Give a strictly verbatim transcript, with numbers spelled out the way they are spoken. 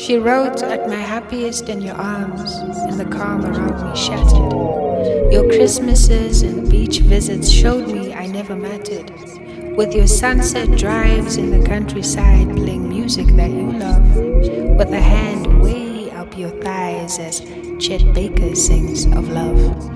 She wrote at my happiest in your arms, and the calm around me shattered. Your Christmases and beach visits showed me I never mattered. With your sunset drives in the countryside, playing music that you love, with a hand way up your thighs as Chet Baker sings of love.